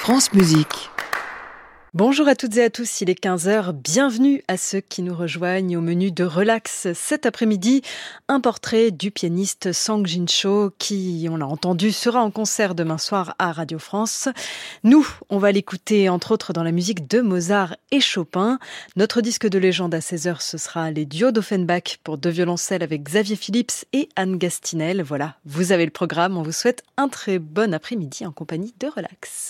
France Musique. Bonjour à toutes et à tous, il est 15h, bienvenue à ceux qui nous rejoignent au menu de Relax cet après-midi. Un portrait du pianiste Sang Jin-cho qui, on l'a entendu, sera en concert demain soir à Radio France. Nous, on va l'écouter entre autres dans la musique de Mozart et Chopin. Notre disque de légende à 16h, ce sera les duos d'Offenbach pour deux violoncelles avec Xavier Phillips et Anne Gastinel. Voilà, vous avez le programme, on vous souhaite un très bon après-midi en compagnie de Relax.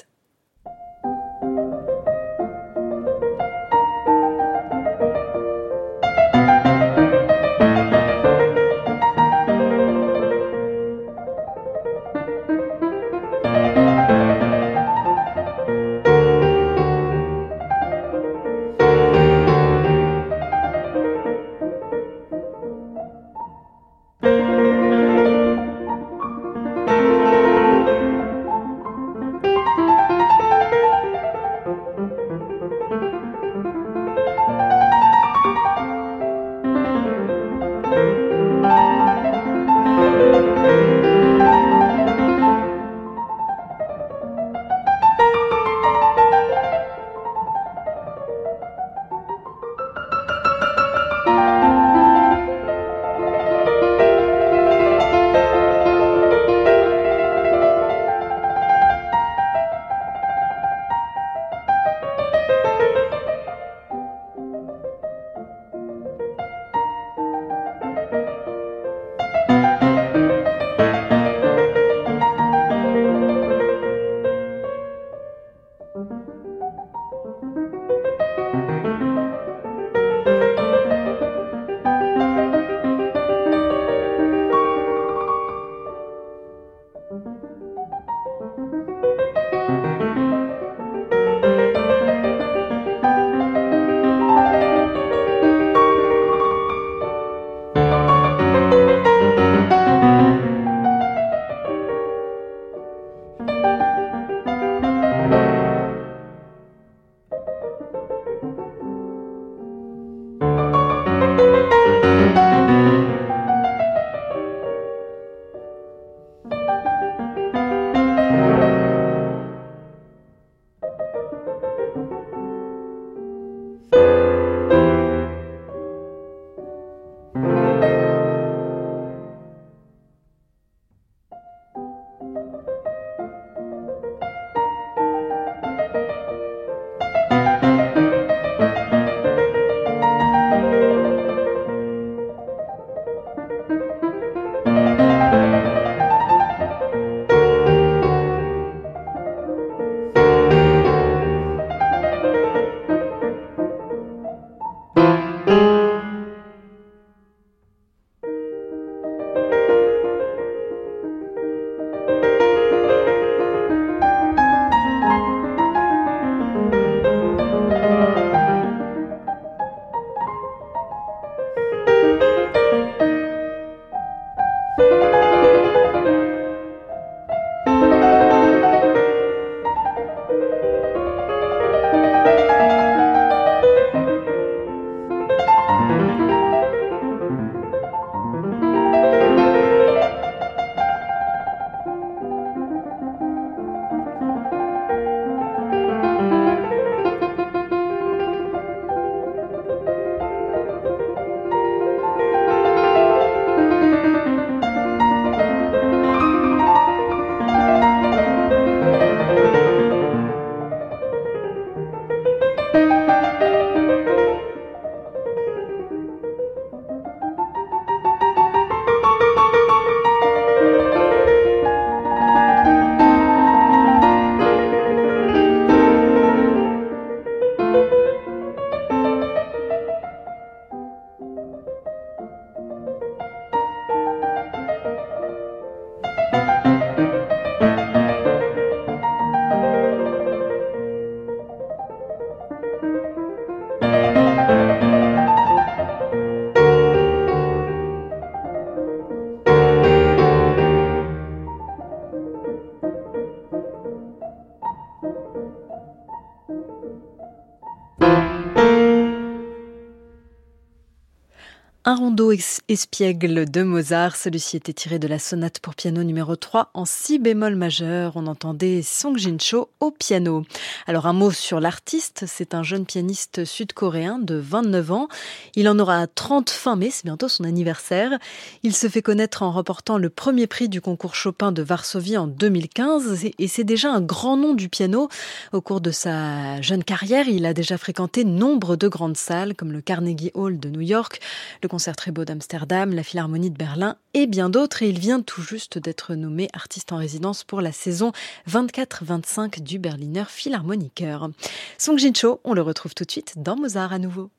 Un rondo espiègle de Mozart. Celui-ci était tiré de la sonate pour piano numéro 3 en si bémol majeur. On entendait Song Jin-cho au piano. Alors un mot sur l'artiste. C'est un jeune pianiste sud-coréen de 29 ans. Il en aura 30 fin mai, c'est bientôt son anniversaire. Il se fait connaître en remportant le premier prix du concours Chopin de Varsovie en 2015. Et c'est déjà un grand nom du piano. Au cours de sa jeune carrière, il a déjà fréquenté nombre de grandes salles comme le Carnegie Hall de New York, le Concert très beau d'Amsterdam, la Philharmonie de Berlin et bien d'autres. Et il vient tout juste d'être nommé artiste en résidence pour la saison 24-25 du Berliner Philharmoniker. Song Jin-cho, on le retrouve tout de suite dans Mozart à nouveau.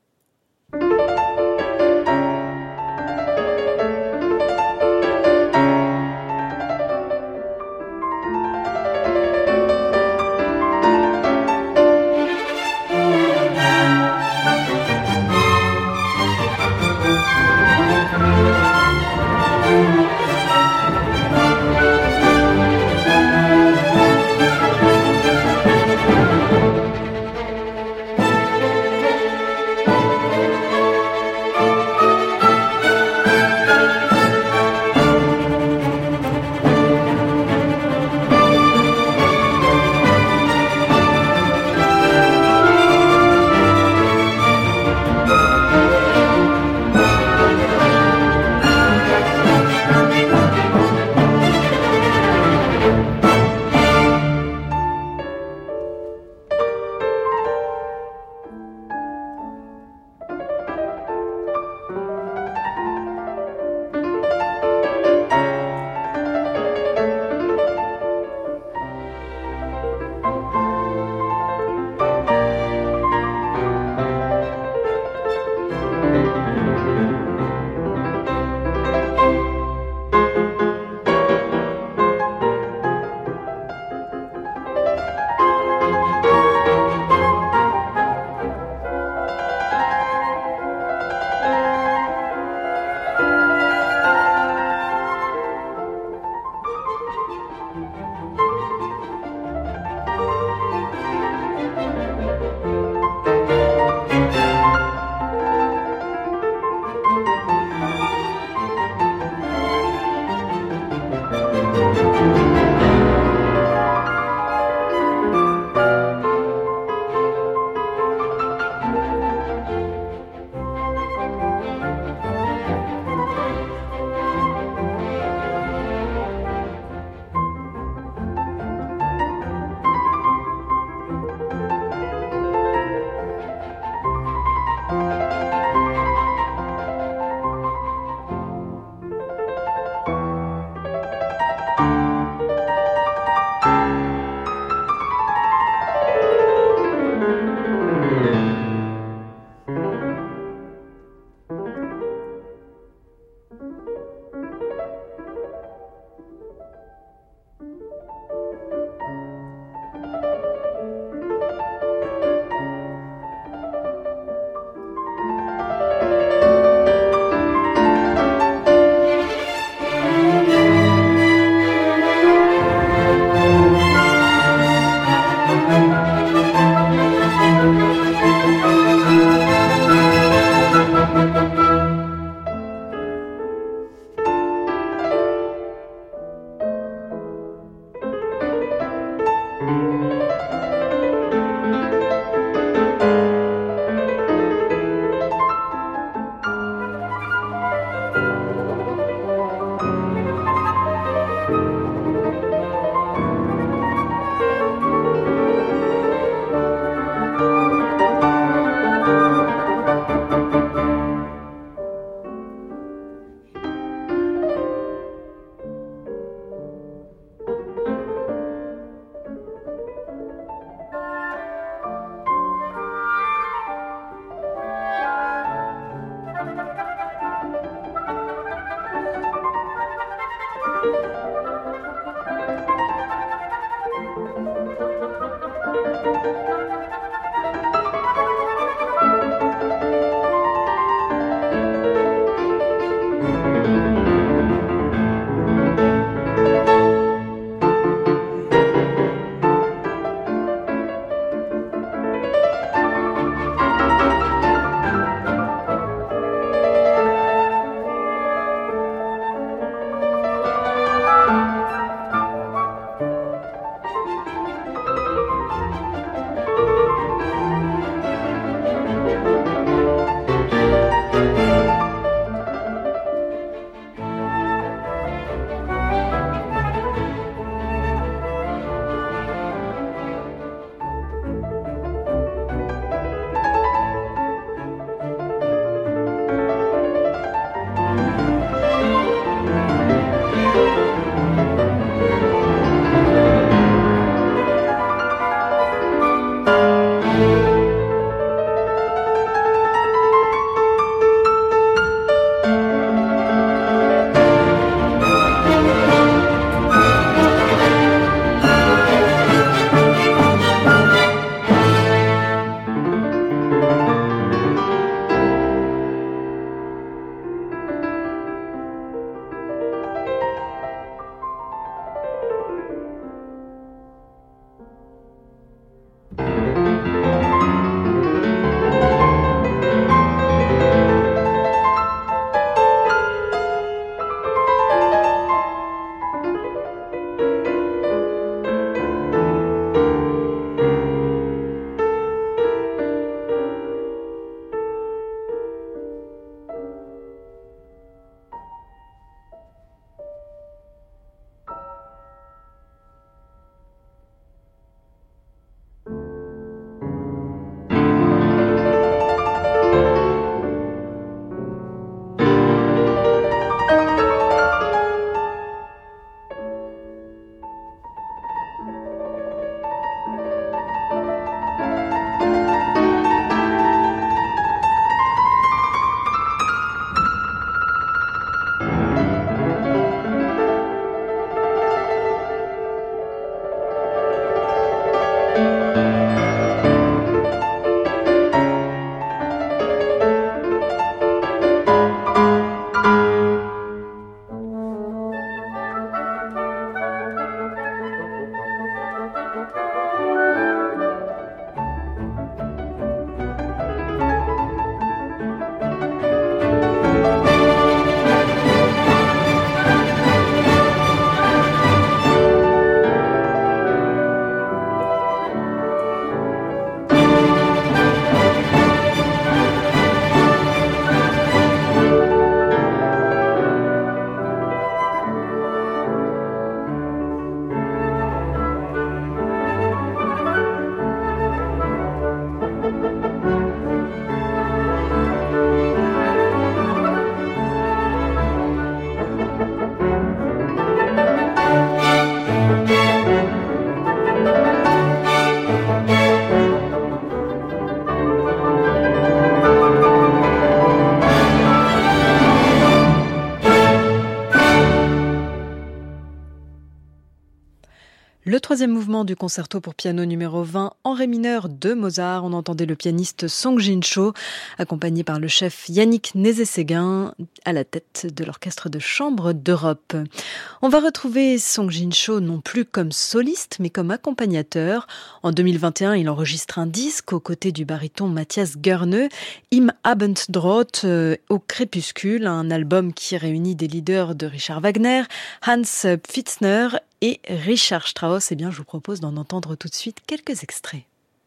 Le troisième mouvement du concerto pour piano numéro 20 en ré mineur de Mozart. On entendait le pianiste Song Jin-cho, accompagné par le chef Yannick Nézet-Séguin, à la tête de l'Orchestre de chambre d'Europe. On va retrouver Song Jin-cho non plus comme soliste, mais comme accompagnateur. En 2021, il enregistre un disque aux côtés du baryton Matthias Görne, Im Abendrot au crépuscule, un album qui réunit des leaders de Richard Wagner, Hans Pfitzner et Richard Strauss. Eh bien, je vous propose d'en entendre tout de suite quelques extraits.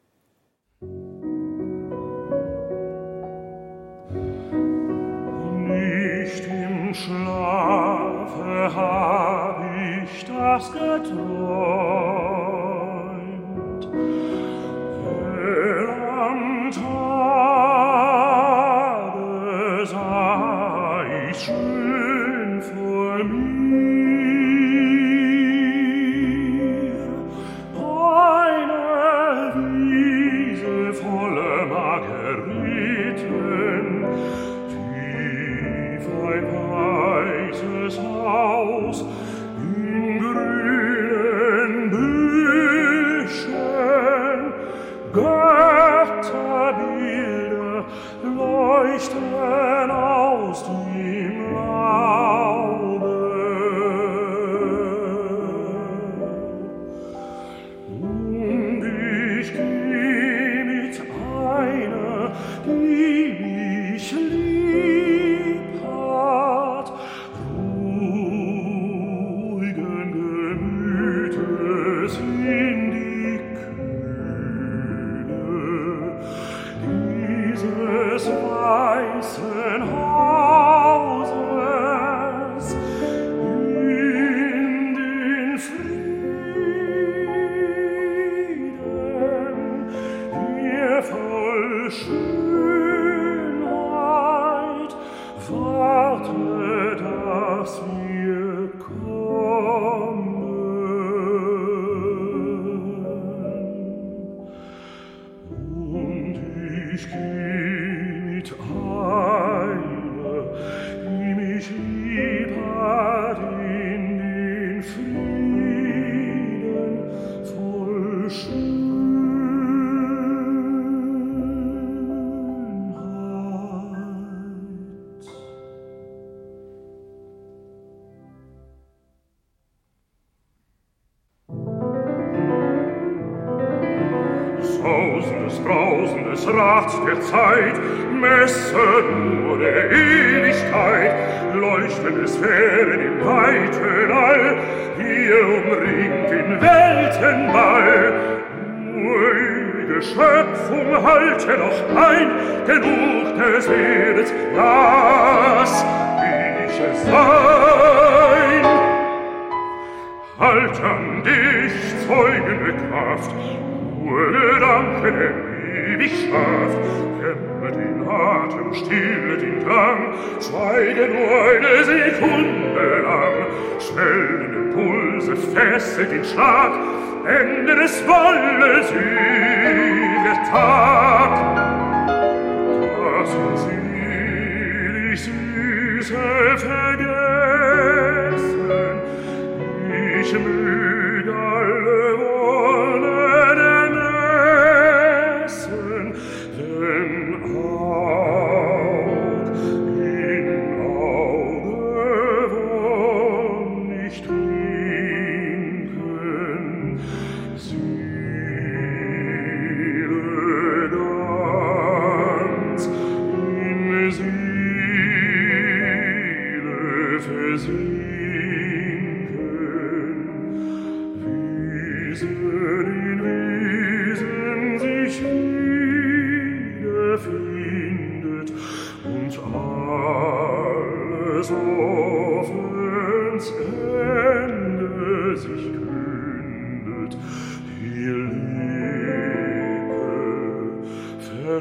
Nicht im Schlafe hab ich das geträumt, hell am Tage sah ich schön vor mir eine Wiese voller Margeriten, ein weißes Haus in grünen Büschen, Götterbilder leuchten aus dem Laube. Und ich geh mit einer, die mich lieb hat, ruhigen Gemütes in die Kühle dieses weißen Hauses, in den Frieden, wir voll Schönheit warte, dass wir kommen. Und ich geh mit einer, die mich lieb hat, in den Frieden voll Schönheit. Sausendes, brausendes Rad der Zeit, messe nur der Ewigkeit, leuchtende Sphären im weiten All, hier umringt den Weltenball. Ewige Schöpfung, halte noch ein, genug des Lebens, lass ich es sein. Halt an dich, zeugende Kraft, Urgedanken der Ewigkeit, kämme den Atem, stille den Drang, schweige nur eine Sekunde lang, schwellende Pulse, fesse den Schlag, Ende des Walles der Tag. Das unselig Süße vergessen, ich mög alle Wonnen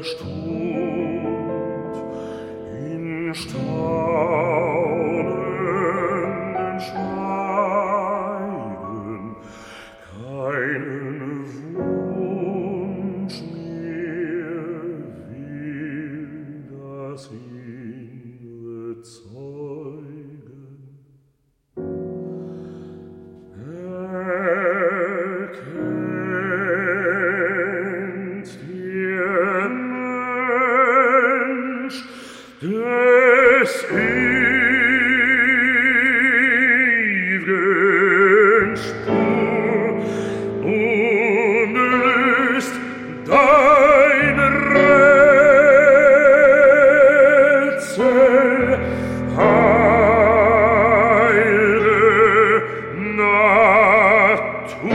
Stund in staunenden Schweigen keinen Wunsch mehr will das innere Zeugen. Erkennt der Mensch des ewigen Spur und löst dein Rätsel heile Natur.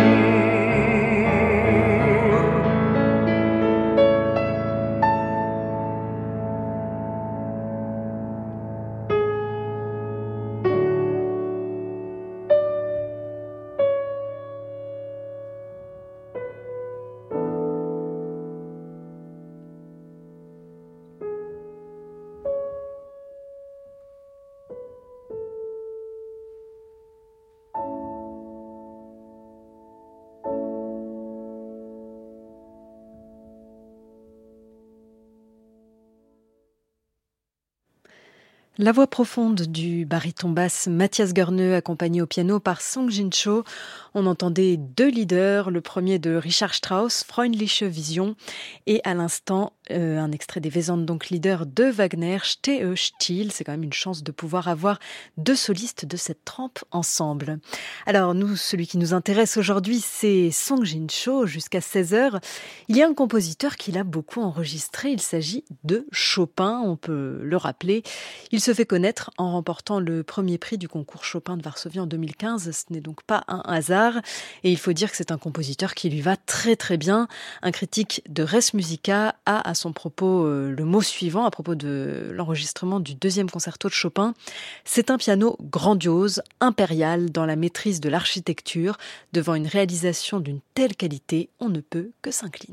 La voix profonde du baryton basse Mathias Goerneux, accompagné au piano par Song Jin-cho. On entendait deux leaders, le premier de Richard Strauss, Freundliche Vision, et à l'instant, un extrait des Wesendonck-Lieder de Wagner, Stehe still. C'est quand même une chance de pouvoir avoir deux solistes de cette trempe ensemble. Alors nous, celui qui nous intéresse aujourd'hui, c'est Song Jin-cho, jusqu'à 16h. Il y a un compositeur qui l'a beaucoup enregistré, il s'agit de Chopin, on peut le rappeler. Il se fait connaître en remportant le premier prix du concours Chopin de Varsovie en 2015. Ce n'est donc pas un hasard. Et il faut dire que c'est un compositeur qui lui va très très bien. Un critique de Res Musica a à son propos le mot suivant à propos de l'enregistrement du deuxième concerto de Chopin. C'est un piano grandiose, impérial dans la maîtrise de l'architecture. Devant une réalisation d'une telle qualité, on ne peut que s'incliner.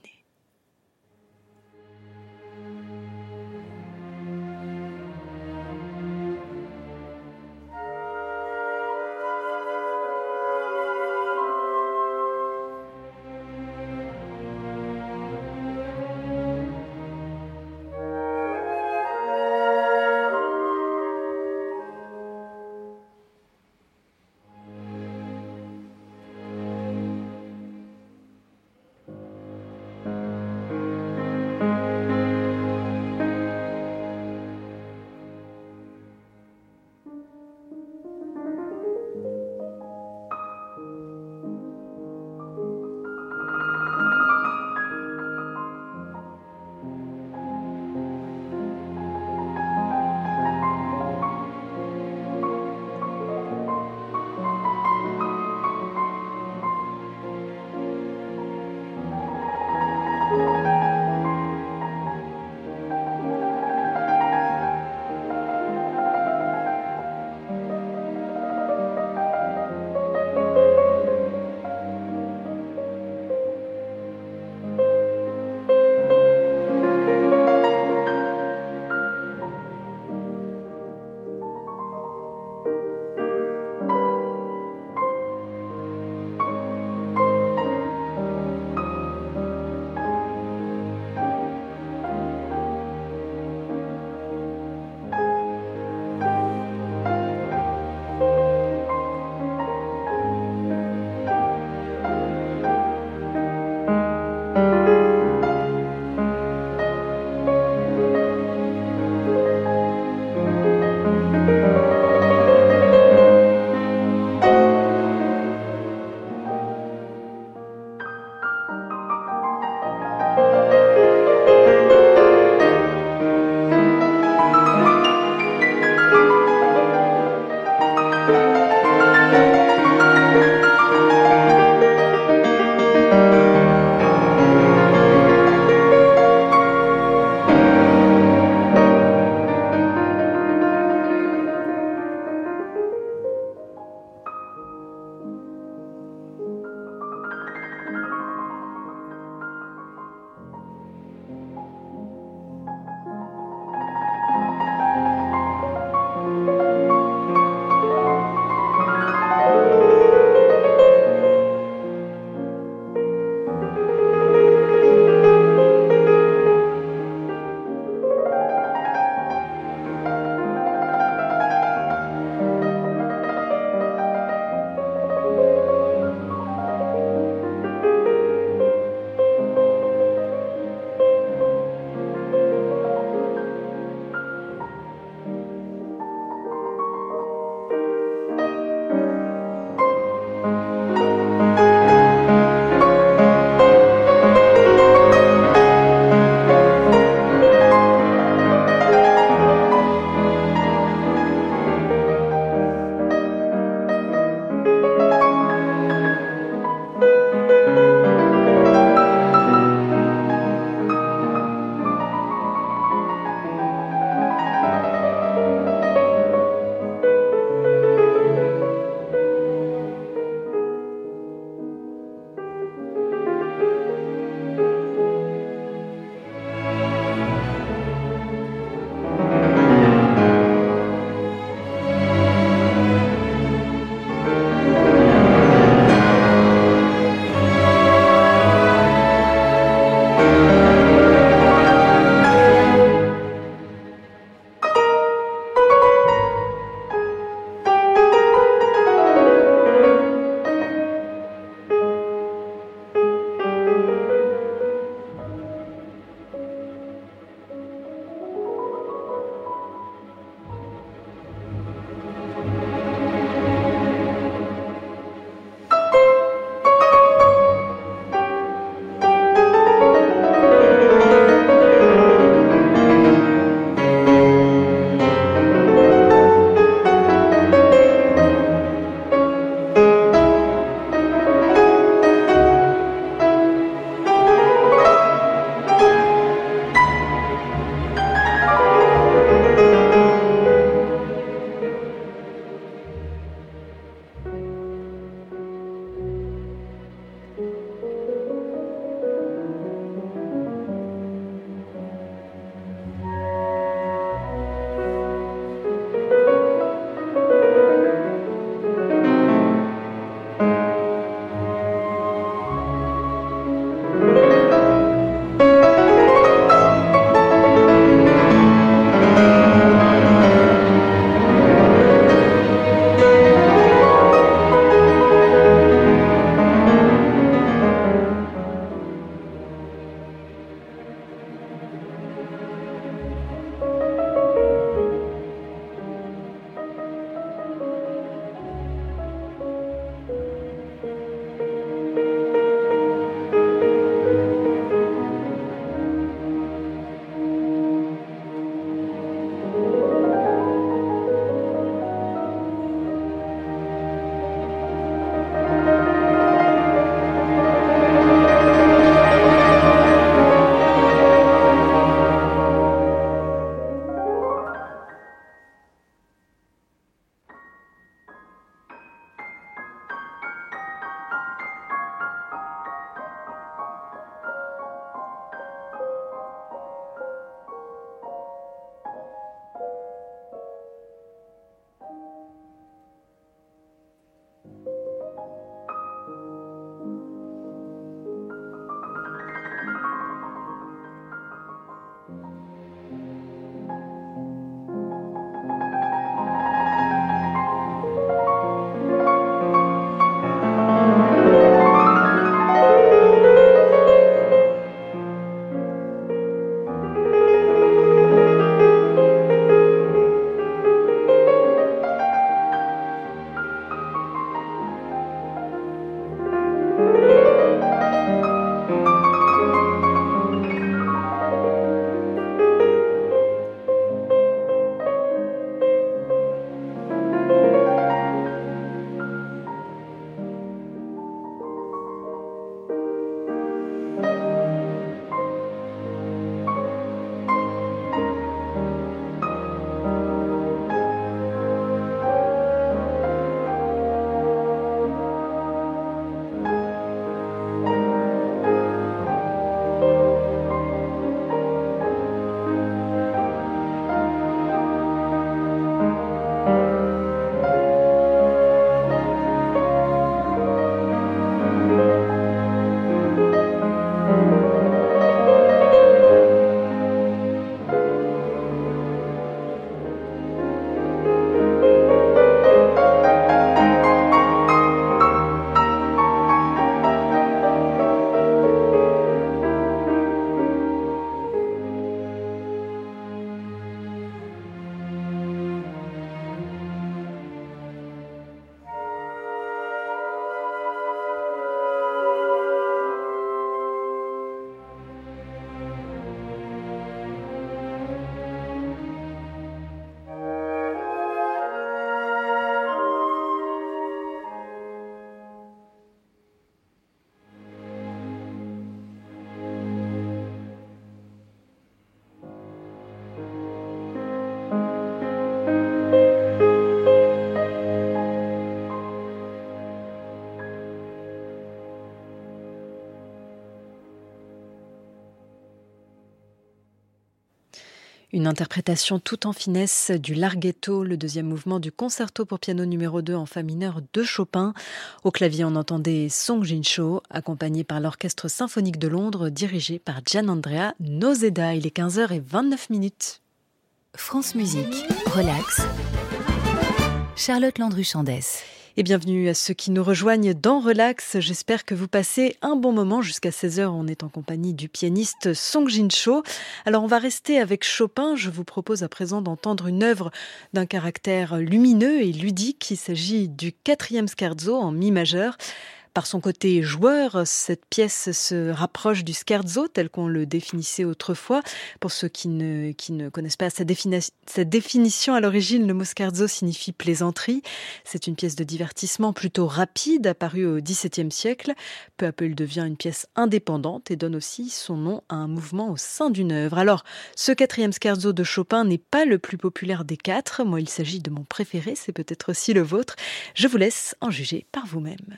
Une interprétation tout en finesse du Larghetto, le deuxième mouvement du concerto pour piano numéro 2 en fa mineur de Chopin. Au clavier, on entendait Song Jin-cho, accompagné par l'Orchestre symphonique de Londres, dirigé par Gianandrea Noseda. Il est 15h20. France Musique, relax. Charlotte Landru-Chandès. Et bienvenue à ceux qui nous rejoignent dans Relax. J'espère que vous passez un bon moment. Jusqu'à 16h, on est en compagnie du pianiste Song Jin-cho. Alors, on va rester avec Chopin. Je vous propose à présent d'entendre une œuvre d'un caractère lumineux et ludique. Il s'agit du 4e scherzo en mi majeur. Par son côté joueur, cette pièce se rapproche du scherzo tel qu'on le définissait autrefois. Pour ceux qui ne connaissent pas cette définition, à l'origine, le mot scherzo signifie plaisanterie. C'est une pièce de divertissement plutôt rapide, apparue au XVIIe siècle. Peu à peu, il devient une pièce indépendante et donne aussi son nom à un mouvement au sein d'une œuvre. Alors, ce 4e scherzo de Chopin n'est pas le plus populaire des 4. Moi, il s'agit de mon préféré, c'est peut-être aussi le vôtre. Je vous laisse en juger par vous-même.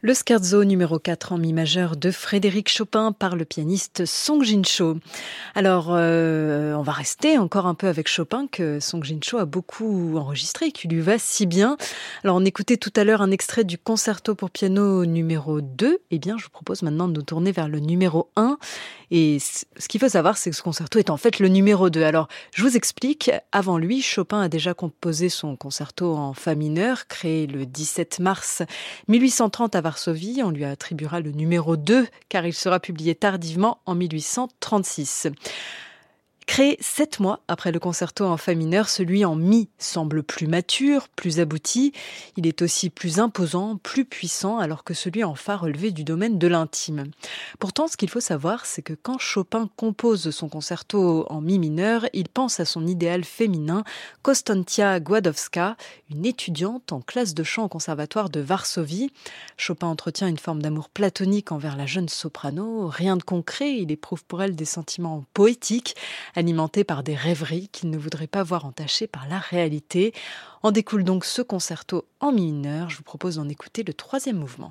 Le scherzo numéro 4 en mi majeur de Frédéric Chopin par le pianiste Song Jin-cho. Alors, on va rester encore un peu avec Chopin que Song Jin-cho a beaucoup enregistré, qui lui va si bien. Alors, on écoutait tout à l'heure un extrait du concerto pour piano numéro 2. Eh bien, je vous propose maintenant de nous tourner vers le numéro 1. Et ce qu'il faut savoir, c'est que ce concerto est en fait le numéro 2. Alors, je vous explique. Avant lui, Chopin a déjà composé son concerto en fa mineur, créé le 17 mars 1830 à Varsovie. On lui attribuera le numéro 2 car il sera publié tardivement en 1836. Créé 7 mois après le concerto en fa mineur, celui en mi semble plus mature, plus abouti. Il est aussi plus imposant, plus puissant, alors que celui en fa relevait du domaine de l'intime. Pourtant, ce qu'il faut savoir, c'est que quand Chopin compose son concerto en mi mineur, il pense à son idéal féminin, Konstantia Gładowska, une étudiante en classe de chant au conservatoire de Varsovie. Chopin entretient une forme d'amour platonique envers la jeune soprano. Rien de concret, il éprouve pour elle des sentiments poétiques, alimenté par des rêveries qu'il ne voudrait pas voir entachées par la réalité. En découle donc ce concerto en mi mineur. Je vous propose d'en écouter le 3e mouvement.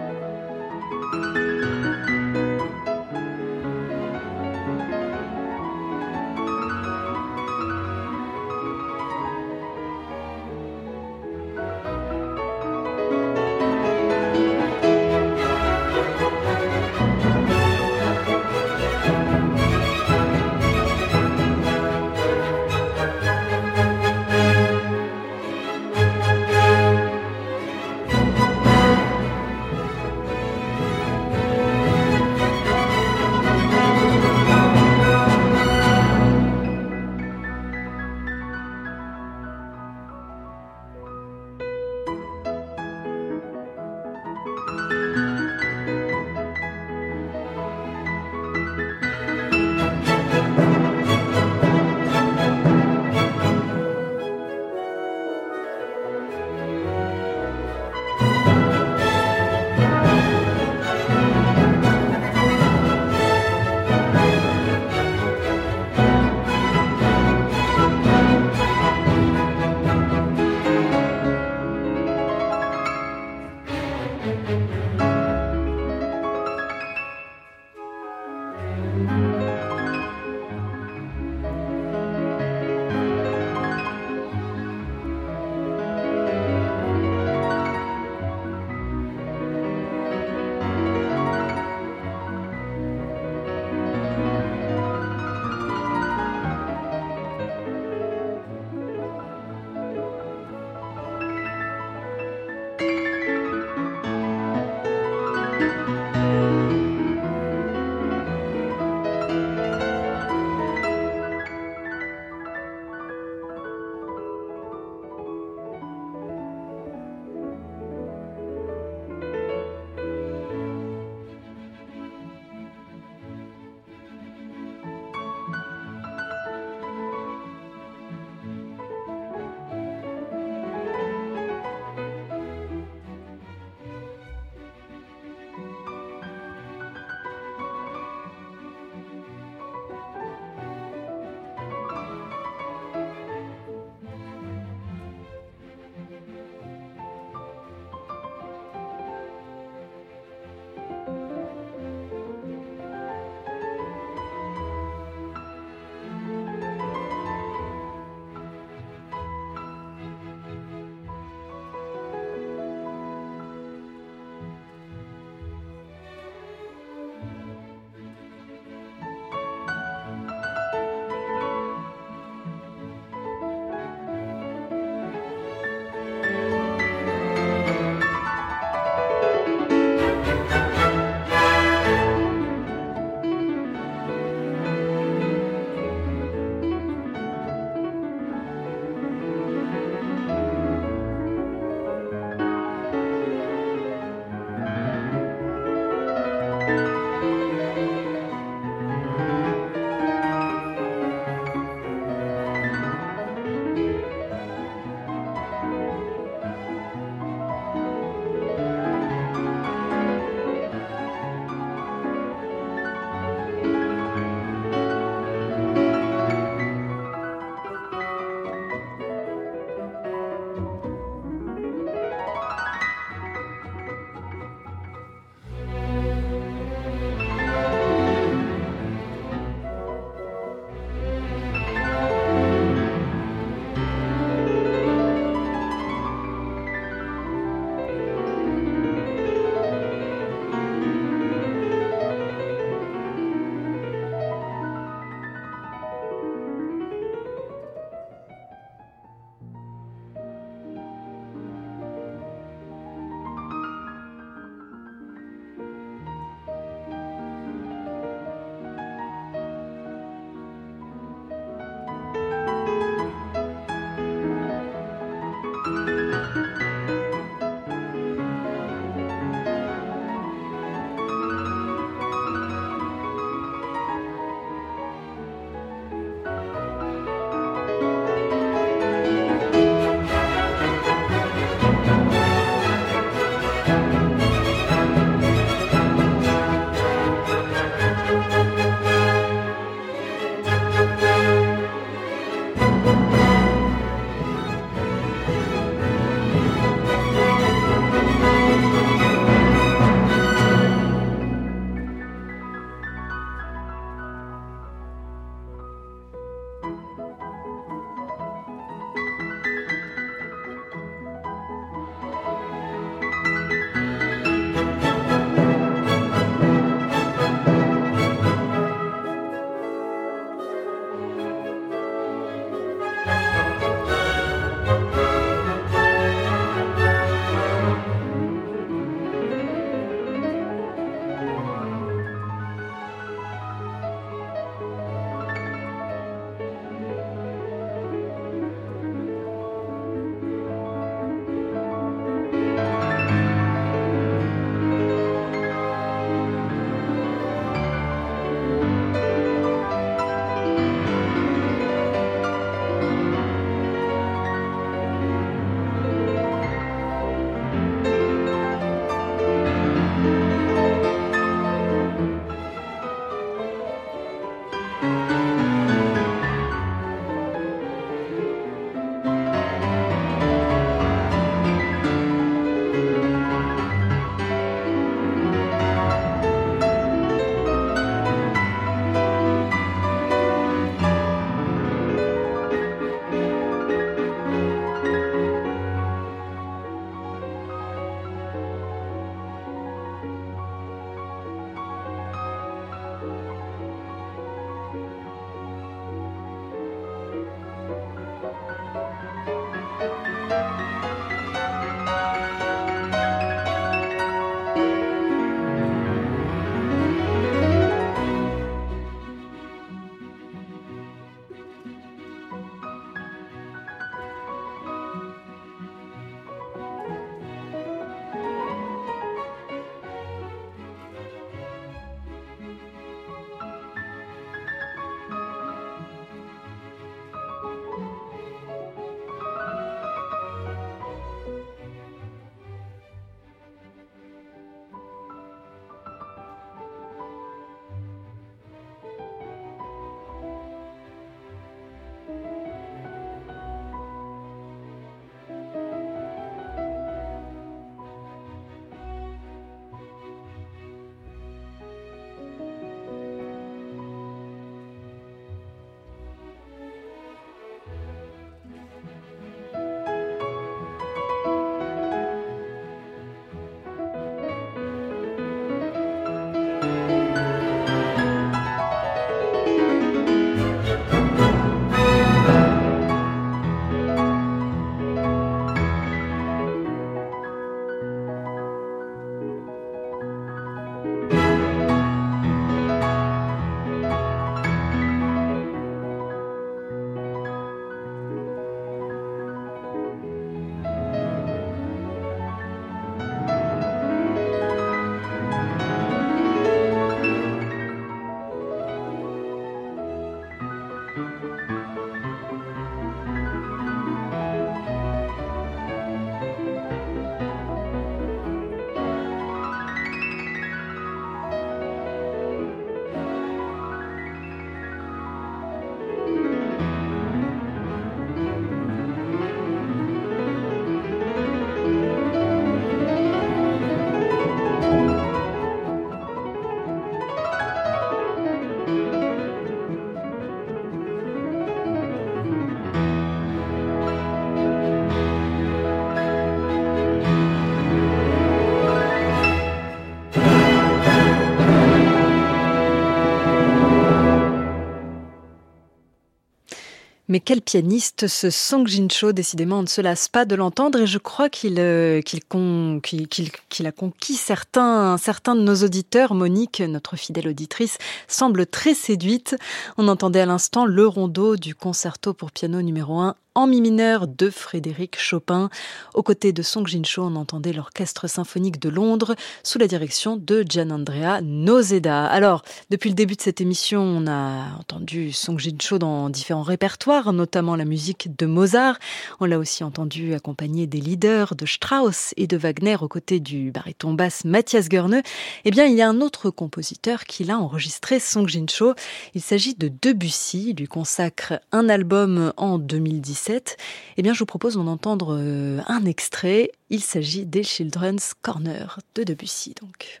Mais quel pianiste, ce Song Jin-cho, décidément on ne se lasse pas de l'entendre et je crois qu'il a conquis certains de nos auditeurs. Monique, notre fidèle auditrice, semble très séduite. On entendait à l'instant le rondo du concerto pour piano numéro 1 en mi mineur de Frédéric Chopin. Aux côtés de Song Jin-cho, on entendait l'Orchestre symphonique de Londres sous la direction de Gianandrea Noseda. Alors, depuis le début de cette émission, on a entendu Song Jin-cho dans différents répertoires, notamment la musique de Mozart. On l'a aussi entendu accompagné des leaders de Strauss et de Wagner aux côtés du baryton basse Matthias Goerne. Eh bien, il y a un autre compositeur qui l'a enregistré, Song Jin-cho. Il s'agit de Debussy. Il lui consacre un album en 2017. Eh bien, je vous propose d'en entendre un extrait. Il s'agit des Children's Corner de Debussy, donc.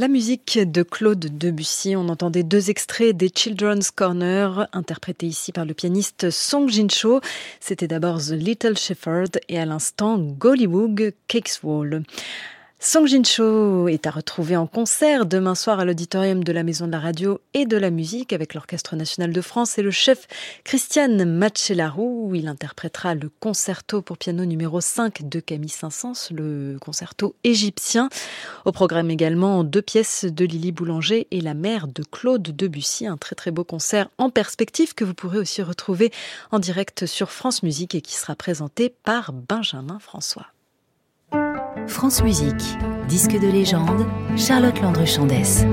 La musique de Claude Debussy, on entendait 2 extraits des Children's Corner, interprétés ici par le pianiste Song Jin-cho. C'était d'abord The Little Shepherd et à l'instant Gollywog Cakeswall. Song Jin-cho est à retrouver en concert demain soir à l'auditorium de la Maison de la Radio et de la Musique avec l'Orchestre National de France et le chef Christian Macellaro, où il interprétera le concerto pour piano numéro 5 de Camille Saint-Saëns, le concerto égyptien. Au programme également 2 pièces de Lily Boulanger et La Mère de Claude Debussy, un très très beau concert en perspective que vous pourrez aussi retrouver en direct sur France Musique et qui sera présenté par Benjamin François. France Musique, disque de légende, Charlotte Landru-Chandès.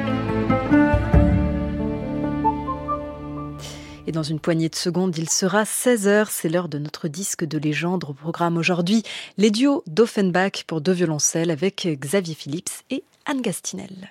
Et dans une poignée de secondes, il sera 16h, c'est l'heure de notre disque de légende. Au programme aujourd'hui, les duos d'Offenbach pour 2 violoncelles avec Xavier Phillips et Anne Gastinel.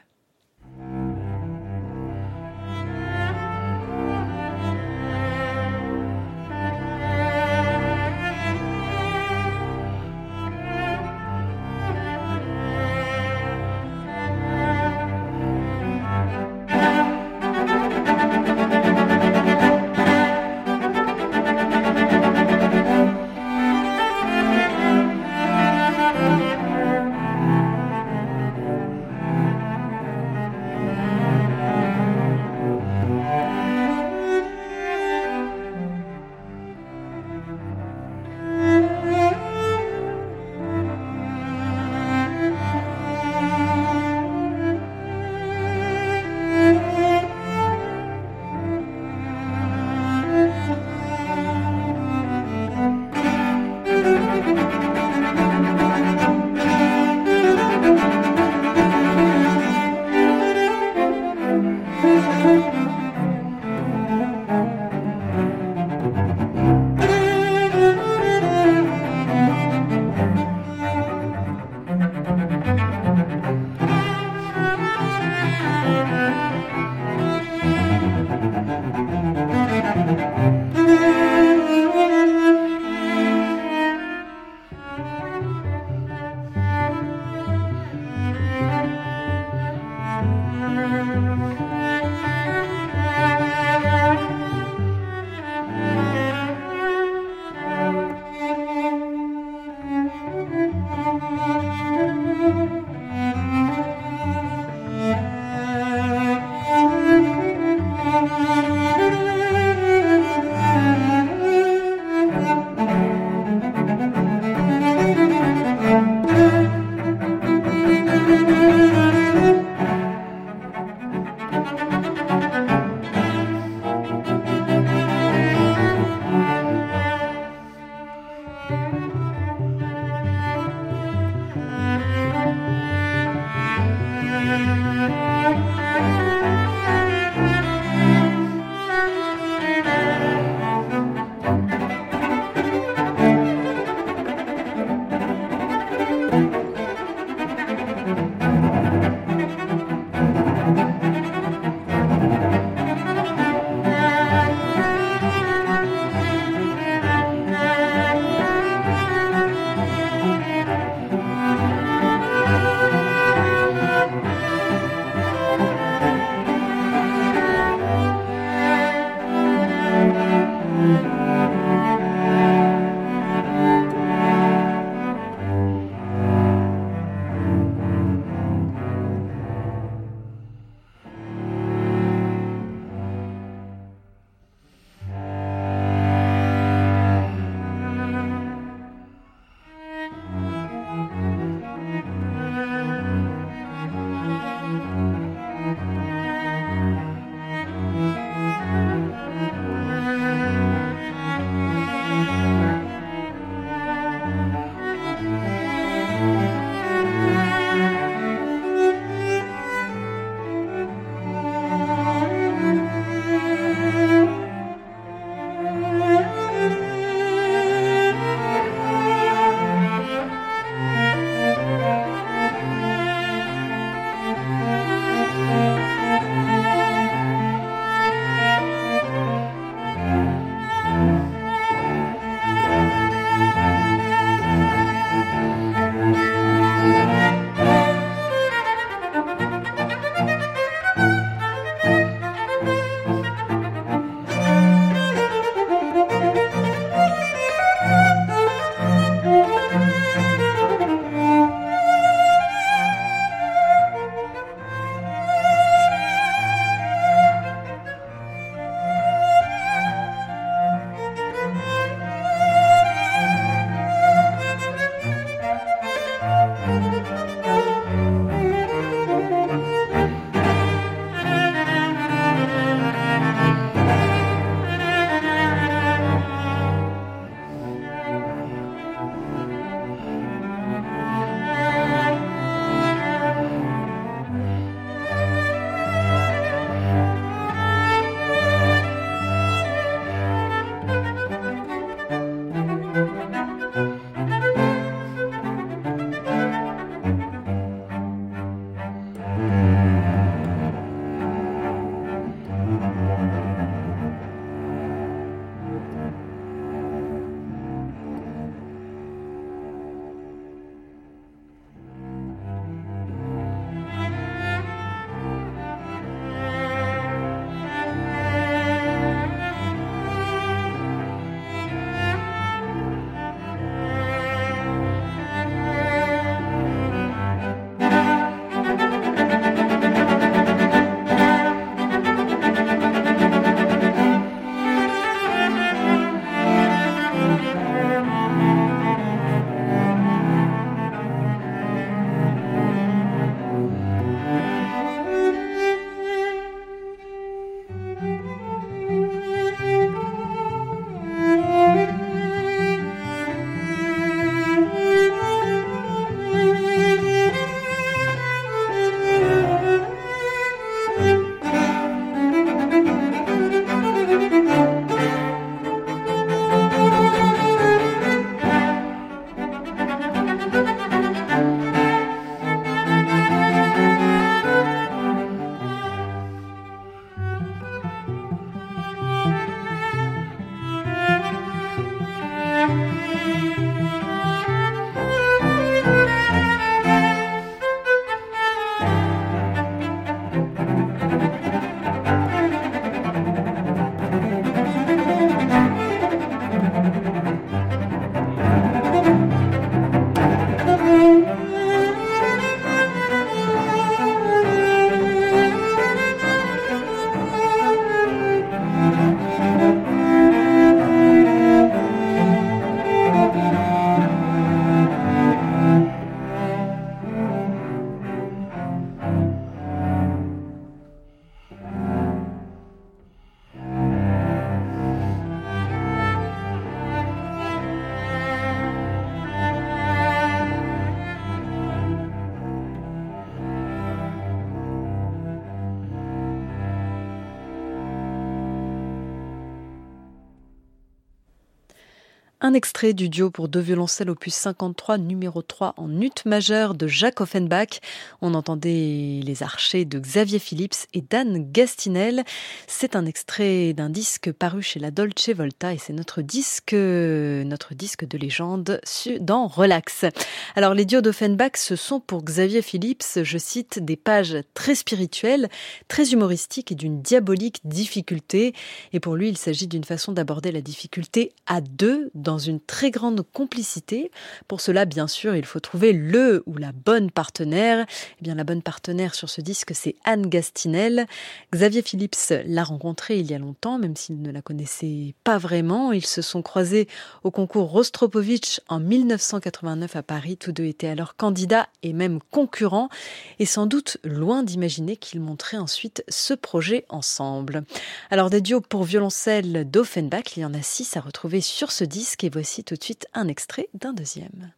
Un extrait du duo pour deux violoncelles opus 53 numéro 3 en ut majeur de Jacques Offenbach. On entendait les archers de Xavier Phillips et d'Anne Gastinel. C'est un extrait d'un disque paru chez la Dolce Volta et c'est notre disque de légende dans Relax. Alors les duos d'Offenbach, ce sont pour Xavier Phillips, je cite, des pages très spirituelles, très humoristiques et d'une diabolique difficulté. Et pour lui, il s'agit d'une façon d'aborder la difficulté à deux, dans une très grande complicité. Pour cela, bien sûr, il faut trouver le ou la bonne partenaire. Eh bien, la bonne partenaire sur ce disque, c'est Anne Gastinel. Xavier Phillips l'a rencontrée il y a longtemps, même s'il ne la connaissait pas vraiment. Ils se sont croisés au concours Rostropovitch en 1989 à Paris. Tous deux étaient alors candidats et même concurrents. Et sans doute loin d'imaginer qu'ils monteraient ensuite ce projet ensemble. Alors, des duos pour violoncelle d'Offenbach, il y en a 6 à retrouver sur ce disque. Et voici tout de suite un extrait d'un deuxième.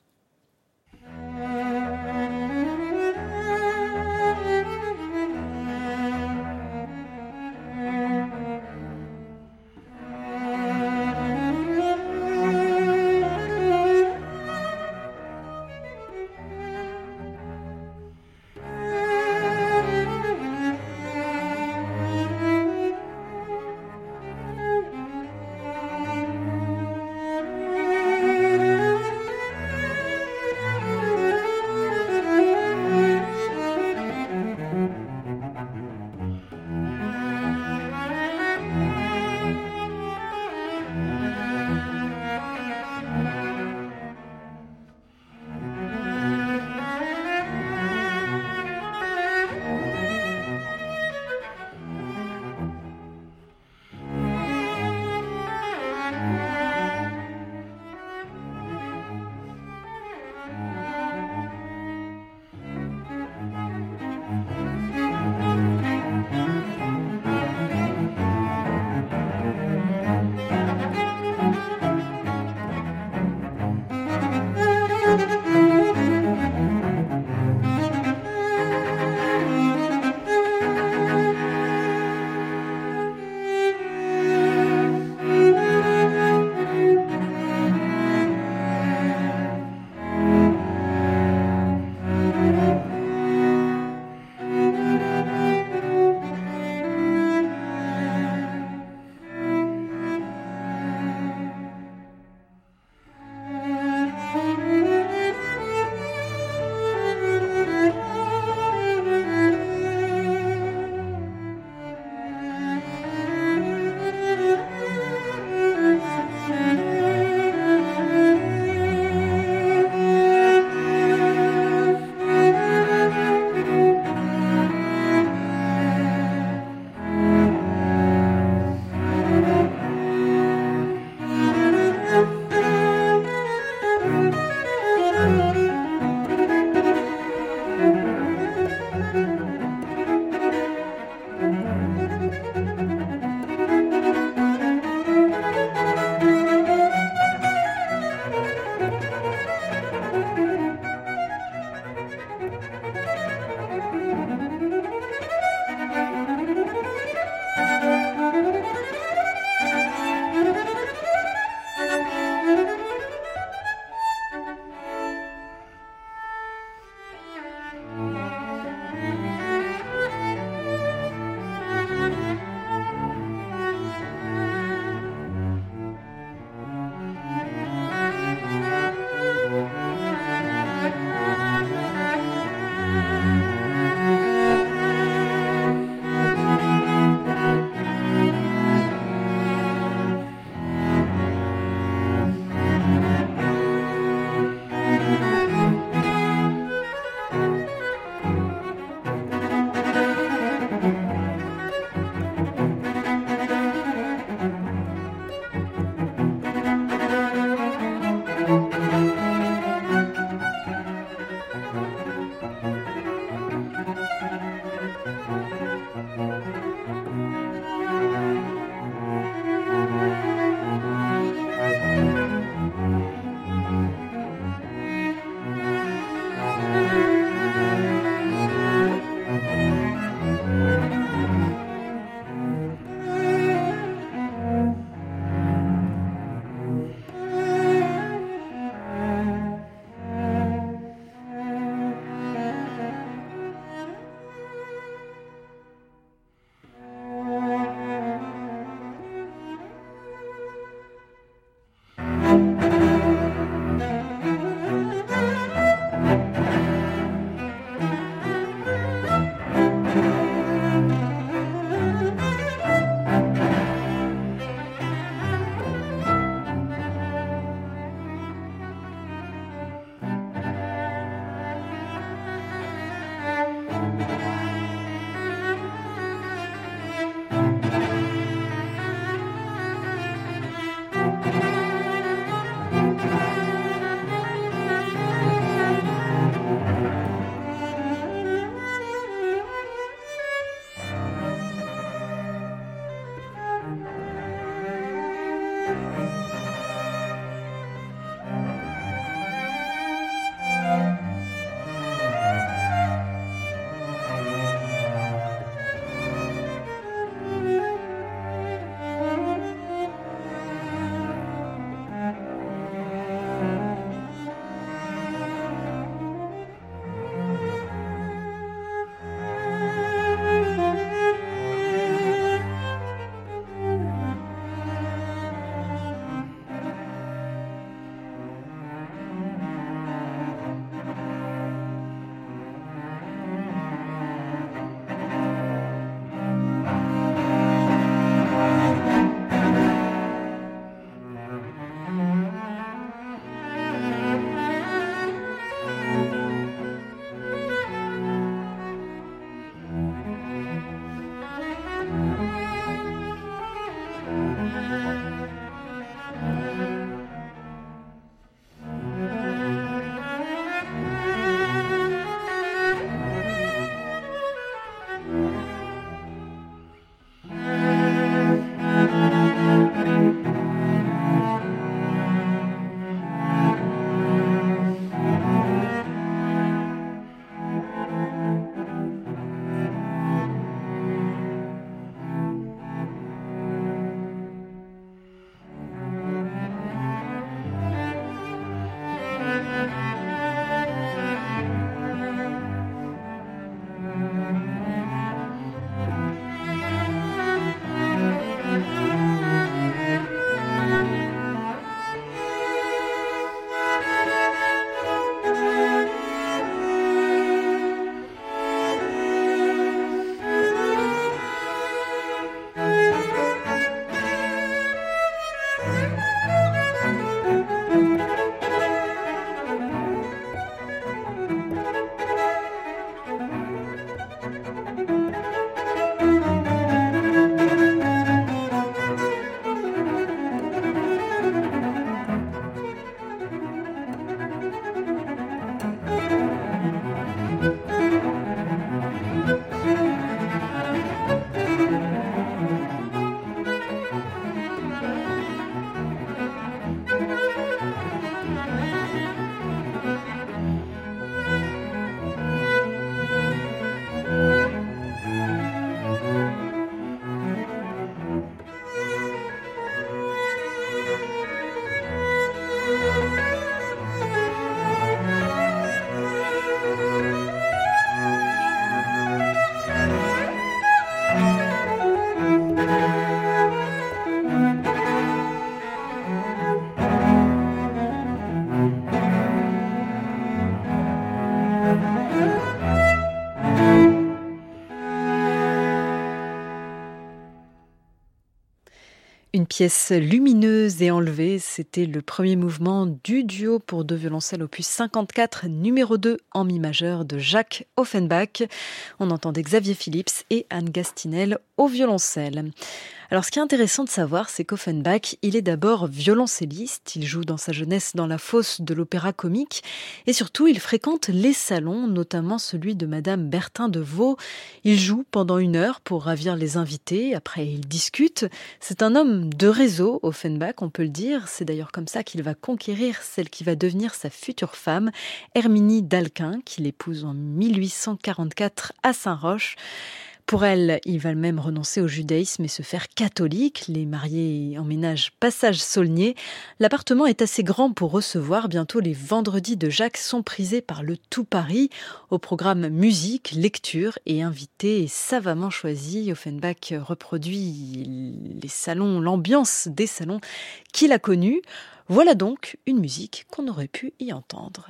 Une pièce lumineuse et enlevée, c'était le premier mouvement du duo pour deux violoncelles opus 54, numéro 2 en mi majeur de Jacques Offenbach. On entendait Xavier Phillips et Anne Gastinel au violoncelle. Alors ce qui est intéressant de savoir, c'est qu'Offenbach, il est d'abord violoncelliste, il joue dans sa jeunesse dans la fosse de l'opéra comique et surtout il fréquente les salons, notamment celui de Madame Bertin de Vaux. Il joue pendant 1 heure pour ravir les invités, après il discute. C'est un homme de réseau, Offenbach, on peut le dire. C'est d'ailleurs comme ça qu'il va conquérir celle qui va devenir sa future femme, Herminie d'Alquin, qu'il épouse en 1844 à Saint-Roch. Pour elle, il va même renoncer au judaïsme et se faire catholique. Les mariés emménagent passage Saulnier. L'appartement est assez grand pour recevoir. Bientôt, les vendredis de Jacques sont prisés par le tout Paris. Au programme musique, lecture et invités savamment choisis. Offenbach reproduit les salons, l'ambiance des salons qu'il a connus. Voilà donc une musique qu'on aurait pu y entendre.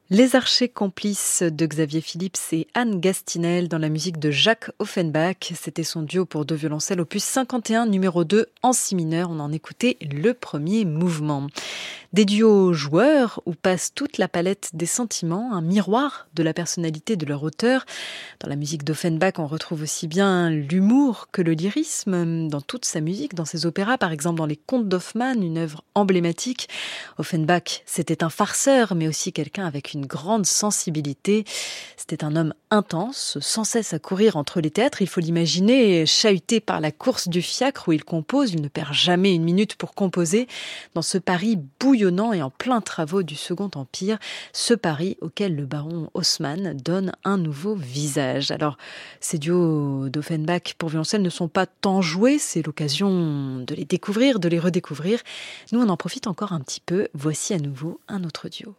Les archers complices de Xavier Phillips et Anne Gastinel dans la musique de Jacques Offenbach. C'était son duo pour deux violoncelles opus 51 numéro 2 en si mineur. On en écoutait le premier mouvement. Des duos joueurs où passe toute la palette des sentiments, un miroir de la personnalité de leur auteur. Dans la musique d'Offenbach, on retrouve aussi bien l'humour que le lyrisme dans toute sa musique, dans ses opéras, par exemple dans les Contes d'Hoffmann, une œuvre emblématique. Offenbach, c'était un farceur, mais aussi quelqu'un avec une grande sensibilité. C'était un homme intense, sans cesse à courir entre les théâtres. Il faut l'imaginer chahuté par la course du fiacre où il compose. Il ne perd jamais une minute pour composer. Dans ce Paris bouillonnant et en plein travaux du Second Empire, ce Paris auquel le baron Haussmann donne un nouveau visage. Alors, ces duos d'Offenbach pour violoncelle ne sont pas tant joués. C'est l'occasion de les découvrir, de les redécouvrir. Nous, on en profite encore un petit peu. Voici à nouveau un autre duo.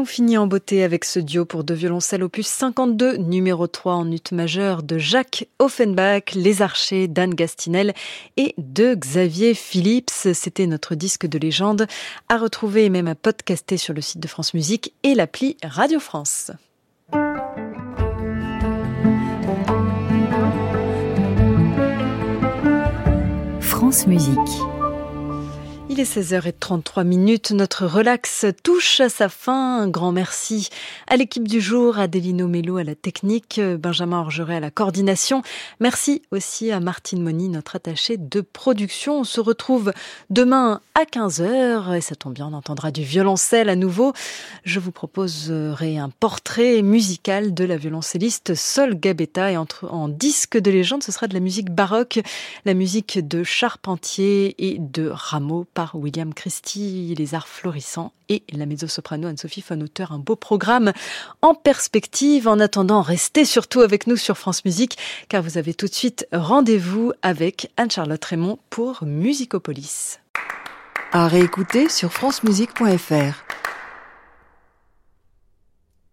finit en beauté avec ce duo pour deux violoncelles opus 52, numéro 3 en ut majeur de Jacques Offenbach, Les Archers d'Anne Gastinel et de Xavier Phillips. C'était notre disque de légende à retrouver et même à podcaster sur le site de France Musique et l'appli Radio France. France Musique. Il est 16h33, notre relax touche à sa fin. Un grand merci à l'équipe du jour, Adélino Mello à la technique, Benjamin Orgeret à la coordination. Merci aussi à Martine Moni, notre attachée de production. On se retrouve demain à 15h et ça tombe bien, on entendra du violoncelle à nouveau. Je vous proposerai un portrait musical de la violoncelliste Sol Gabetta et en disque de légende, ce sera de la musique baroque, la musique de Charpentier et de Rameau par William Christie, les arts florissants et la mezzo-soprano Anne-Sophie Von-Auteur. Un beau programme en perspective. En attendant, restez surtout avec nous sur France Musique car vous avez tout de suite rendez-vous avec Anne-Charlotte Raymond pour Musicopolis. À réécouter sur francemusique.fr.